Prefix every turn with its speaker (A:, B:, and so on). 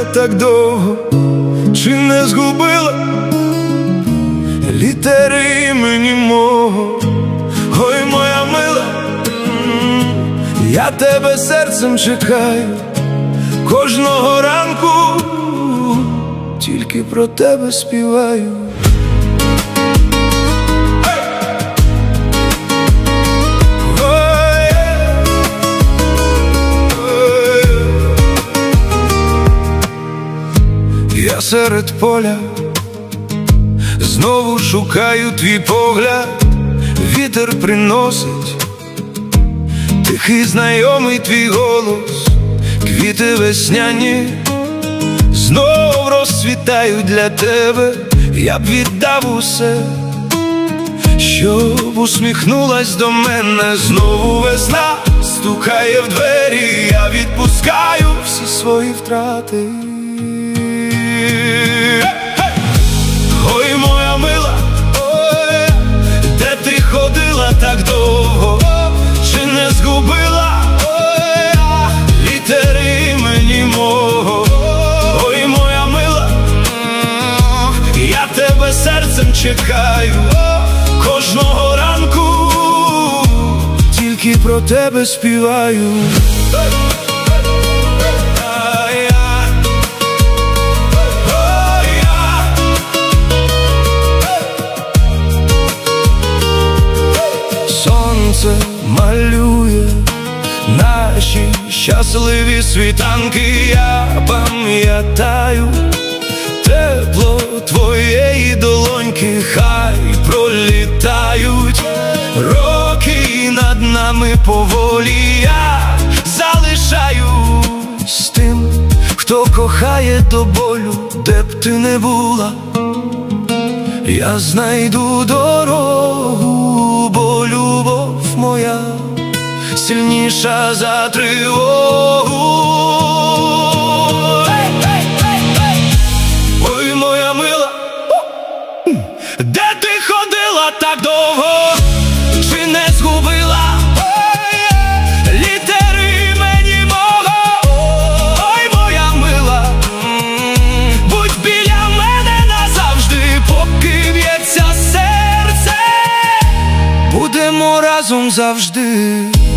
A: так довго, чи не згубила літери імені мого? Ой, моя мила, я тебе серцем чекаю кожного ранку, тільки про тебе співаю. Я серед поля знову шукаю твій погляд, вітер приносить тихий знайомий твій голос, квіти весняні знов розцвітають для тебе. Я б віддав усе, щоб усміхнулась до мене знову весна. Стукає в двері, я відпускаю всі свої втрати. Ой, моя мила, ой, де ти ходила так довго, чи не згубила літери імені мого? Ой, моя мила, я тебе серцем чекаю кожного ранку, тільки про тебе співаю. Сонце малює наші щасливі світанки. Я пам'ятаю тепло твоєї долоньки. Хай пролітають роки над нами поволі. Я залишаюсь тим, хто кохає до болю. Де б ти не була, я знайду дорогу, бо любов моя сильніша за тривогу. Ой, моя мила, де ти ходила так довго, чи не згубила літери імені мого? Ой, моя мила, будь біля мене назавжди, поки б'ється серце, будемо разом завжди.